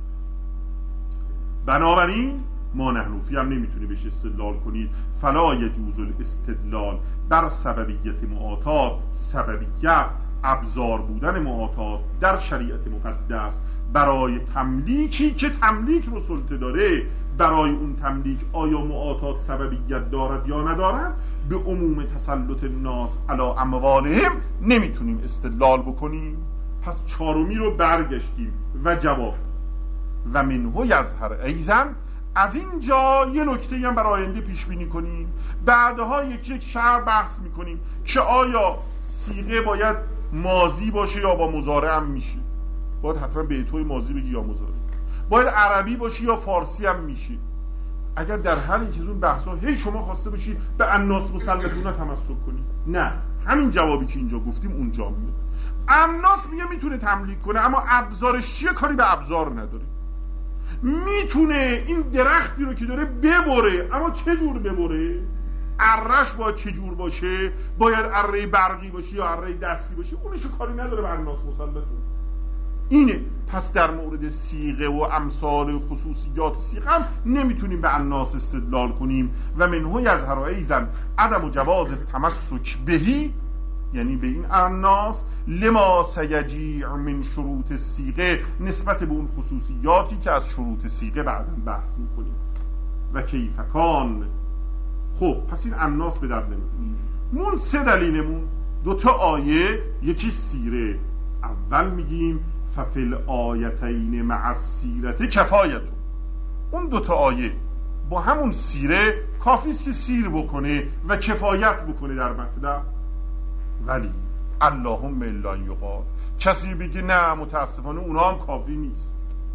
بنابراین ما نحنوفی هم نمیتونی بهش استدلال کنید. فلا یجوز الاستدلال بر سببیت معاطات، سببیت ابزار بودن معاطات در شریعت مقدس برای تملیکی که تملیک رو سلطه داره. برای اون تملیک آیا معاطات سببیت دارد یا ندارد؟ به عموم تسلط الناس علی اموالهم نمیتونیم استدلال بکنیم. پس چهارمی رو برگشتیم و جواب و منهو یظهر ایزن. از اینجا یه نکته هم برای آینده پیش بینی کنیم، بعدها یک یک شرح بحث میکنیم که آیا صیغه باید ماضی باشه یا با مضارع هم میشه. باید حتما به توی ماضی بگی یا مضارع، باید عربی باشه یا فارسی هم میشه. اگر در هر یک از اون بحثا هی شما خواسته باشی به الناس مسلطون تمسک کنی، نه، همین جوابی که اینجا گفتیم اونجا میاد. الناس میگه میتونه تملیک کنه، اما ابزارش چیه؟ کاری به ابزار نداره. میتونه این درختی رو که داره ببره، اما چه جور ببره؟ ارش باید چه جور باشه؟ باید اره برقی باشه یا اره دستی باشه؟ اونشو کاری نداره به الناس مسلطون. اینه. پس در مورد صیغه و امثال خصوصیات صیغه هم نمیتونیم به الناس استدلال کنیم. و منه یظهر ایضا عدم جواز تمسک بهی، یعنی به این الناس، لما سیجیع من شروط صیغه، نسبت به اون خصوصیاتی که از شروط صیغه بعداً بحث میکنیم. و کیف کان. خب پس این الناس به درد نمیخوره. مون سه دلیلمون دو تا آیه، یکی سیره. اول میگیم ففل آیتین مع السیرت کفایت. اون دو تا آیه با همون سیره کافیست که سیر بکنه و کفایت بکنه در مطلب. ولی اللهم الا یقال، کسی بگه نه متاسفانه اونا هم کافی نیست.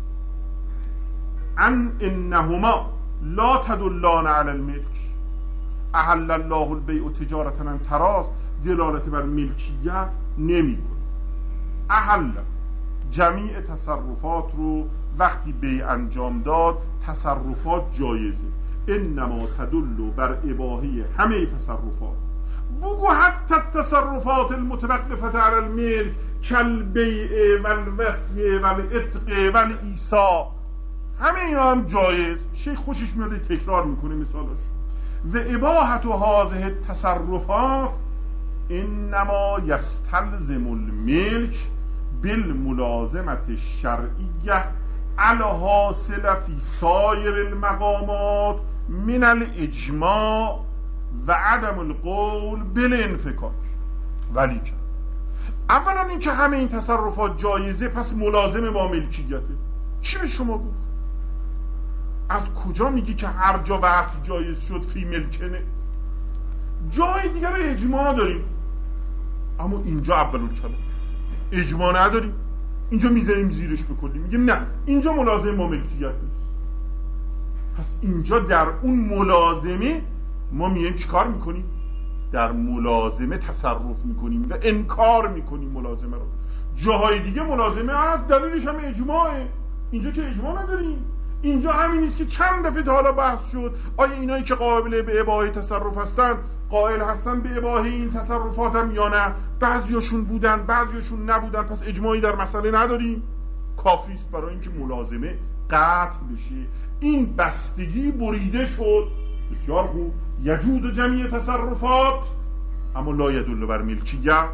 ان انهما لا تدلان علی الملک، احل الله البیع تجارتا عن تراض، دلالت بر ملکیت نمیکنه. احل جمیع تصرفات رو وقتی بیع انجام داد، تصرفات جایزه. انما تدل بر اباحه همه تصرفات. بگو حتی تصرفات المتوقفه علی الملک کالبیع والوقف والعتق والایصاء، همه اینا هم جایز. شیخ خوشش میاد تکرار میکنه مثالش. و اباحت هذه التصرفات انما یستلزم الملک بالملازمه الشرعیه الحاصله فی سایر المقامات من الاجماع و عدم القول بالانفکاک. ولی که اولا این که همه این تصرفات جایزه، پس ملازم با ملکیته. چی به شما گفت؟ از کجا میگی که هر جا وقت جایز شد فی ملکنه؟ جای دیگر رو اجماع داریم، اما اینجا اولون کلام اجماع نداریم. اینجا میذاریم زیرش بکنیم، میگیم نه اینجا ملازم با ملکیت نیست. پس اینجا در اون ملازمه ما میایم چیکار میکنیم؟ در ملازمه تصرف میکنیم و انکار میکنیم ملازمه رو. جاهای دیگه ملازمه هست، دلیلش هم اجماعه. اینجا که اجماع نداریم. اینجا همین نیست که چند دفعه تا حالا بحث شد آیا اینایی که قابل به اباحه تصرف هستن قائل هستن به اباحه این تصرفات هم یا نه؟ بعضیاشون بودن بعضیاشون نبودن. پس اجماعی در مسئله نداریم. کافیست برای اینکه ملازمه قطع بشه. این بستگی بریده شد. بسیار خوب. یجوز جمعی تصرفات اما لا یدل بر ملکیت.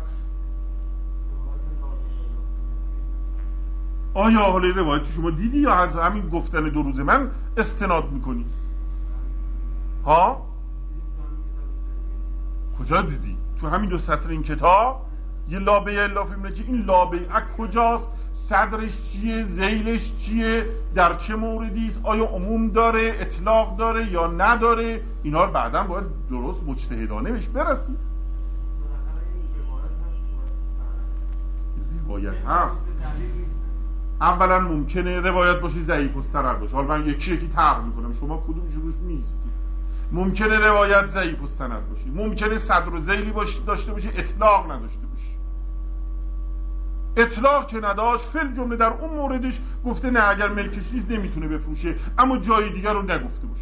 آیا حالا روایت شما دیدی یا از همین گفتن دو روز من استناد میکنی؟ ها؟ کجا دیدی؟ تو همین دو سطر این کتاب یه لابه الا فیمنه. این لابه از کجاست؟ صدرش چیه؟ ذیلش چیه؟ در چه موردی است؟ آیا عموم داره؟ اطلاق داره یا نداره؟ اینا رو بعداً باید درست مجتهدانه بهش برسی. روایت هست اولا ممکنه روایت باشه ضعیف السند باشه. حالا من یکی یکی طرح میکنم، شما کدومش روش نیستی. ممکنه روایت ضعیف السند باشه، ممکنه صدر و ذیلی باشه داشته باشه، اطلاق نداشته باشه. اطلاق که نداشت، فل جمله در اون موردش گفته نه اگر ملکش نیست نمیتونه بفروشه، اما جای دیگر رو نگفته باشه.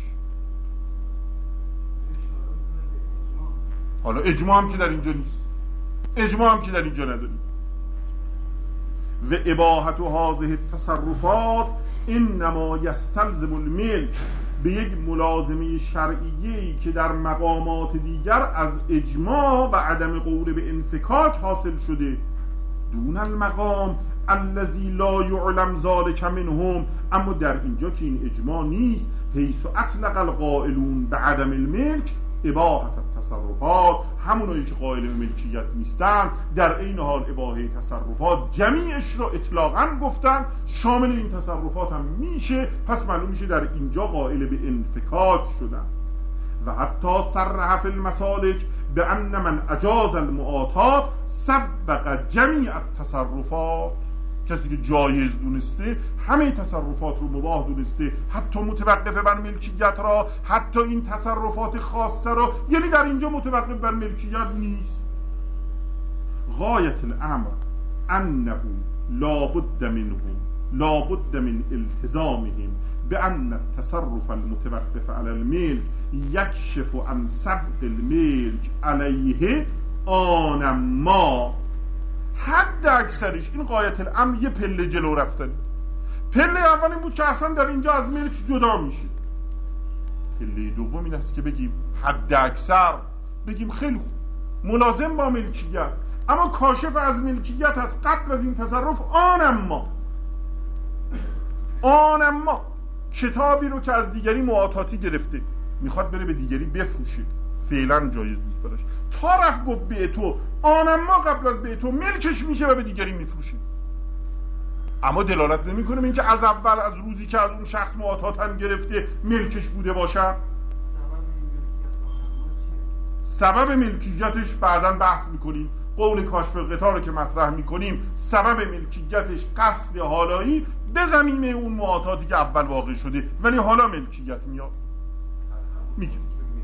حالا اجماع هم که در اینجا نیست، اجماع هم که در اینجا نداریم. و اباحت و هذه تصرفات انما یستلزم الملک، به یک ملازمه شرعیه‌ای که در مقامات دیگر از اجماع و عدم قول به انفکاک حاصل شده، دون المقام الذی لا یعلم ذلک منهم، اما در اینجا که این اجماع نیست، حیث اطلق القائلون به عدم الملک اباحت التصرفات، همونایی که قائل به ملکیت نیستن در این حال اباحه تصرفات جمیعش را اطلاقاً گفتن، شامل این تصرفات هم میشه. پس معلوم میشه در اینجا قائل به انفکاک شدن. و حتی صرح فی المسالک به ان من اجاز المعاطات سبق جمیع التصرفات، کسی که جایز دونسته همه تصرفات رو مباح دونسته، حتی متوقف بر ملکیت را، حتی این تصرفات خاصه را، یعنی در اینجا متوقف بر ملکیت نیست. غایت الامر انه لابد منهم لابد من التزامهم بان التصرف المتوقف على الملك یکشف عن سبق الملك علیه آن ما. حد اکثرش این غایت الامر یه پله جلو رفتن. پله اول این بود که اصلا در اینجا از ملک جدا میشه. پله دوم این است که بگیم حد اکثر، بگیم خیلی خوب ملازم با ملکیت، اما کاشف از ملکیت از قبل از این تصرف آن ما آن ما کتابی رو که از دیگری معاطاتی گرفته میخواد بره به دیگری بفروشه، فعلا جایز نیست براش، تا رفت گفت به تو آن ما قبل از به تو ملکش میشه و به دیگری میفروشه. اما دلالت نمیکنه این که از اول از روزی که از اون شخص معاطات هم گرفته ملکش بوده باشه. سبب ملکیتش بعداً بحث میکنیم، قول کاشف الغطا رو که مطرح میکنیم سبب ملکیتش قصد حالایی به زمینه اون معاطاتی که اول واقع شده ولی حالا ملکیت میاد میگیم.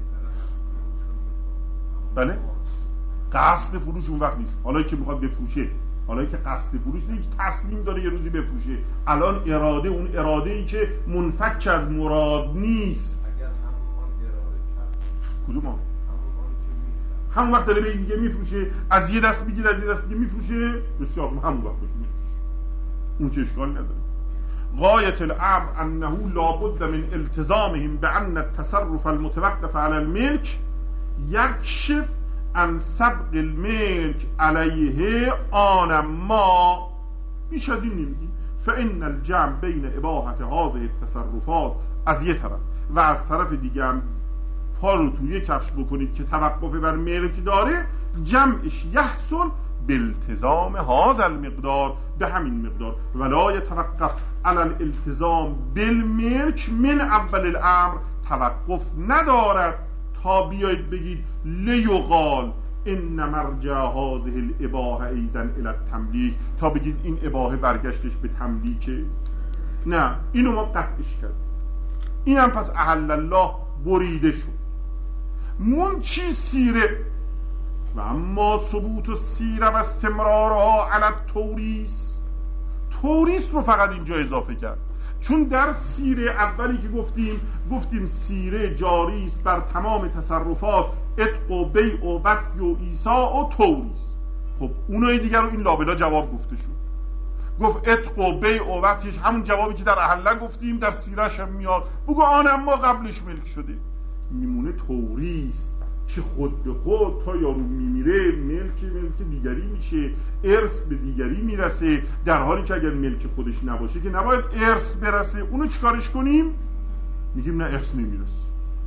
بله قصد فروش اون وقت نیست، حالا که میخواد بفروشه، حالا که قصد فروش نیست، تصمیم داره یه روزی بفروشه، الان اراده، اون اراده ای که منفک از مراد نیست. اگر همون اراده کرد کدوم آن؟ همون وقت داره به این دیگه میفروشه، از یه دست میگیره از یه دست دیگه میفروشه، بسیار همون وقت باشه میفروشه، اون که اشکال نداره. غایت الامر انه لابد من التزامهم بان التصرف المتوقف على الملك یکشف عن سبق الملك علیه آن ما. بیش از این نمیگی. فان الجمع بین اباحت هذه التصرفات از یه طرف و از طرف دیگه هم پا رو توی کفش بکنید که توقف بر ملک داره، جمعش یحصل بالتزام هذا المقدار، به همین مقدار، ولا یتوقف علی الالتزام بالملک من اول الامر، توقف ندارد تا بیایید بگید لیقال ان مرجع هذه الاباحه ایضا الی التملیک، تا بگید این اباحه برگشتش به تملیکه. نه، اینو ما قطعش کرد، اینم پس احل الله بریده شد. مون چی سیره و اما ثبوت و سیره و استمرارها علی التوریث، توریث رو فقط اینجا اضافه کرد، چون در سیره اولی که گفتیم گفتیم سیره جاری است بر تمام تصرفات عتق و بیع و وقی و ایساء و توریث. خب اونای دیگر رو این لابلا جواب گفته شد، گفت عتق و بیع و وقیش همون جوابی که در احله گفتیم در سیرهش هم میاد، بگو آن اما قبلش ملک شده. میمونه توریث که خود به خود تا یارو میمیره ملک ملک دیگری میشه، ارث به دیگری میرسه، در حالی که اگر ملک خودش نباشه که نباید ارث برسه. اونو چیکارش کنیم؟ میگیم نه ارث نمیرسه،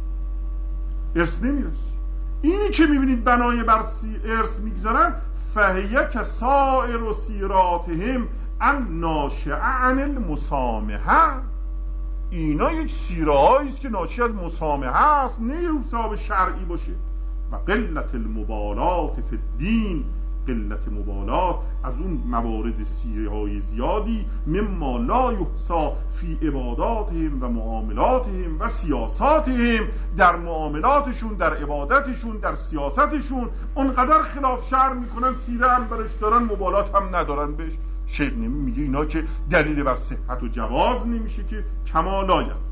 ارث نمیرسه. اینی که میبینید بنای بر ارث میگذارن فهیه که سائر و سیراتهم ان ناشئ عن المسامحه، اینا یک سیره هایی است که ناشی از مسامحه است، نه حساب شرعی باشه. و قلت المبالات فی الدین قلت مبالات، از اون موارد سیرهای زیادی، مما لا یحصا فی عباداتهم و معاملاتهم و سیاساتهم، در معاملاتشون، در عبادتشون، در سیاستشون اونقدر خلاف شرع میکنن، سیره هم برش دارن، مبالات هم ندارن بهش. شیخ میگه اینا که دلیل بر صحت و جواز نمیشه که کمالایت.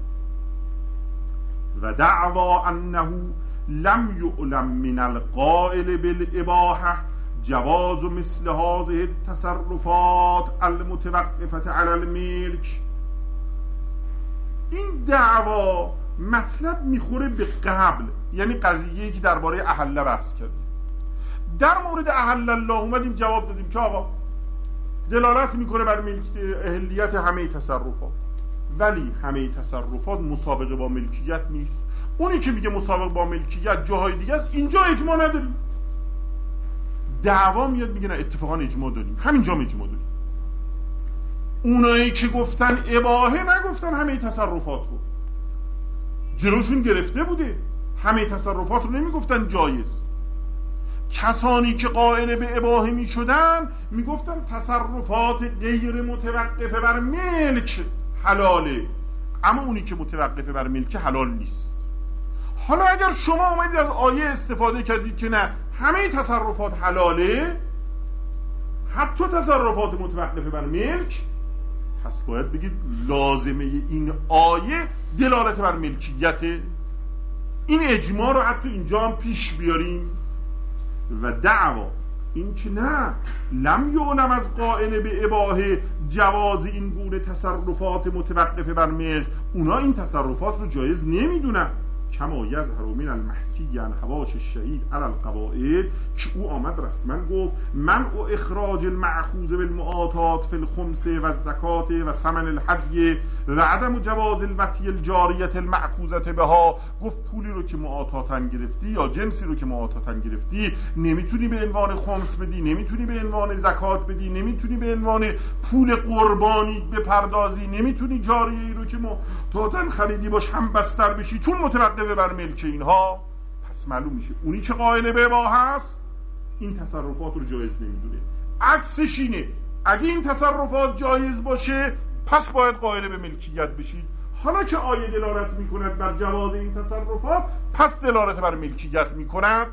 و دعوا انه لم یعلم من القائل بالاباحه جواز مثل هذه التصرفات المتوقفه علی الملک. این دعوا مطلب میخوره به قبل، یعنی قضیه‌ای که درباره احله بحث کردیم. در مورد احل الله اومدیم جواب دادیم که آقا دلالت میکنه بر ملک اهلیت همه تصرفات، ولی همه تصرفات مسابقه با ملکیت نیست. اونی که میگه مسابقه با ملکیت جاهای دیگه است، اینجا اجماع نداریم. دعوا میاد میگه نه اتفاقا اجماع داریم، همینجا اجماع داریم. اونایی که گفتن اباحه نگفتن همه تصرفات رو، جلوشون گرفته بوده، همه تصرفات رو نمیگفتن جایز. کسانی که قائل به اباحه می شدن می گفتن تصرفات غیر متوقفه بر ملک حلاله، اما اونی که متوقفه بر ملک حلال نیست. حالا اگر شما اومدید از آیه استفاده کردید که نه همه تصرفات حلاله، حتی تصرفات متوقفه بر ملک، پس باید بگید لازمه این آیه دلالت بر ملکیت. این اجماع رو حتی اینجا هم پیش بیاریم. و دعوا این که نه لم یعلم از قائل به اباحه جواز این گونه تصرفات متوقفه بر ملک، اونا این تصرفات رو جایز نمیدونن. کما یظهر من المحکی عن حواش الشهید علی القواعد، که او آمد رسما گفت منع اخراج المأخوذ بالمعاطات فی الخمس و الزکات و ثمن الحدی و عدم جواز الوطی الجاریت المأخوذة بها. گفت پولی رو که معاطاتن گرفتی یا جنسی رو که معاطاتن گرفتی نمیتونی به عنوان خمس بدی، نمیتونی به عنوان زکات بدی، نمیتونی به عنوان پول قربانی بپردازی، نمیتونی جاریه رو که معاطاتن خریدی باش هم بستر بشی، چون متوقف بر ملک اینها. پس معلوم میشه اونی که قائل به اباحه هست این تصرفات رو جایز نمیدونه. عکسش اینه، اگه این تصرفات جایز باشه پس باید قائل به ملکیت بشید. حالا که آیه دلالت میکند بر جواز این تصرفات، پس دلالت بر ملکیت میکند.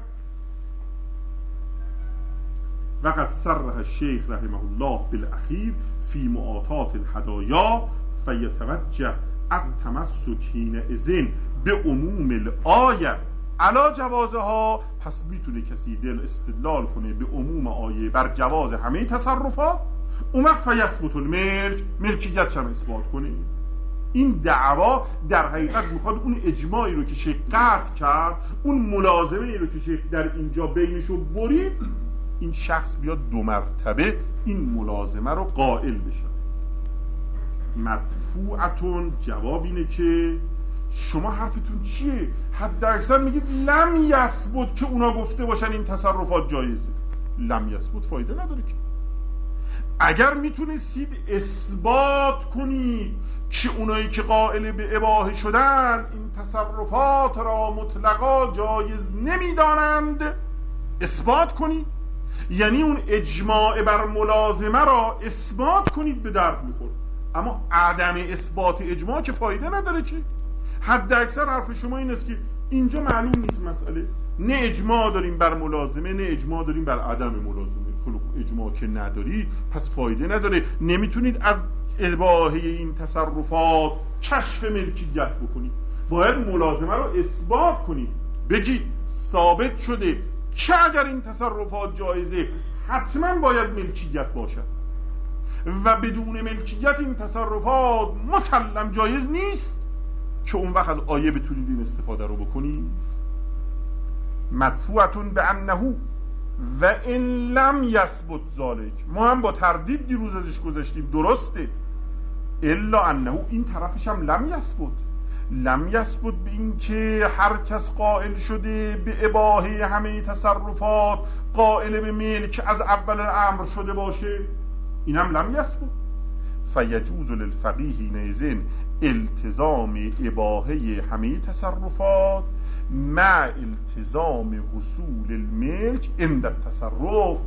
وقد صرح الشیخ رحمه الله بالاخیر فی معاطات الهدایا فیتوجه التمسک حینئذ به عموم الآیه علا جوازها. پس میتونه کسی دل استدلال کنه به عموم آیه بر جواز همه تصرفات، اون وقت فیثبت الملک، ملکیت هم اثبات کنه. این دعوا در حقیقت میخواد اون اجماعی رو که شیخ قطع کرد، اون ملازمه ای رو که شیخ در اینجا بینشو برید، این شخص بیاد دو مرتبه این ملازمه رو قائل بشه. مدفوعتون جواب اینه که شما حرفتون چیه؟ حد اکثر میگید لم یثبت که اونا گفته باشن این تصرفات جایزه. لم یثبت فایده نداره که. اگر میتونستید اثبات کنید که اونایی که قائل به اباحه شدن این تصرفات را مطلقا جایز نمیدانند، اثبات کنید، یعنی اون اجماع بر ملازمه را اثبات کنید، به درد میخورد. اما عدم اثبات اجماع که فایده نداره که. حد اکثر حرف شما این است که اینجا معلوم نیست مسئله، نه اجماع داریم بر ملازمه نه اجماع داریم بر عدم ملازمه. اجماع که نداری پس فایده نداره، نمیتونید از اباحه این تصرفات کشف ملکیت بکنید، باید ملازمه رو اثبات کنید، بگید ثابت شده که اگر این تصرفات جایزه حتما باید ملکیت باشد و بدون ملکیت این تصرفات مسلم جایز نیست، که اون وقت از آیه بتونید این استفاده رو بکنید. مدفوعتون به انهو و ان لم یثبت ذالک، ما هم با تردید دیروز ازش گذاشتیم، درسته، الا انهو این طرفش هم لم یثبت. لم یثبت به این که هر کس قائل شده به اباحه همه تصرفات قائل به ملک از اول امر شده باشه، این هم لم یثبت. فیجوز للفقیه حینئذ التزام اباحه همه تصرفات مع التزام حصول الملک عند التصرف.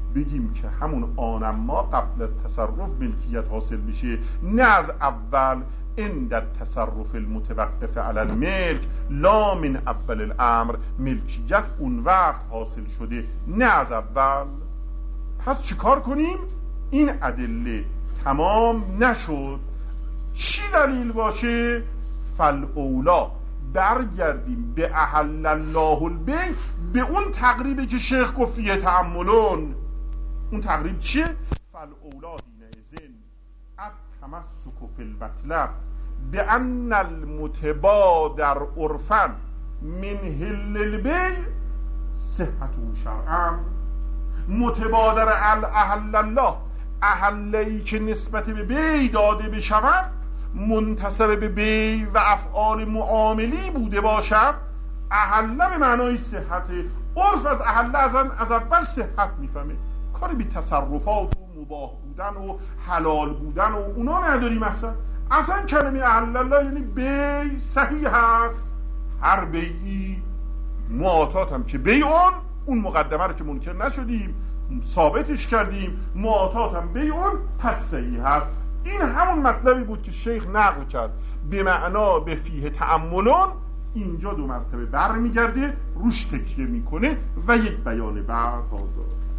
بگیم که همون آنم ما قبل از تصرف ملکیت حاصل میشه، نه از اول عند التصرف المتوقف علی الملک، لا من اول الامر، ملکیت اون وقت حاصل شده نه از اول. پس چیکار کنیم؟ این ادله تمام نشد، چی دلیل باشه؟ فالاولا برگردیم به احل الله البیع، به اون تقریبی که شیخ گفت فیه تأملون. اون تقریب چیه؟ فالاولا حینئذ التمسک فی المطلب بان المتبادر عرفا من حل البیع صحته شرعا. متبادر احل الله، احله‌ای که نسبت به بیع داده بشود، منتسب به بیع و افعال معاملی بوده باشد، احله به معنای صحت. عرف از احله از, از اول صحت میفهمه، کاری بی تصرفات و مباح بودن و حلال بودن و اونا نداریم. اصلا اصلا کلمه احل الله یعنی بیع صحیح هست. هر بیعی معاطات هم که بیعون، اون مقدمه رو که منکر نشدیم ثابتش کردیم، معاطات هم بیعون پس صحیح هست. این همون مطلبی بود که شیخ نقل کرد به معنا به فیه تأملون. اینجا دو مرتبه بر میگرده، روش تکیه میکنه و یک بیان بعد آزاد.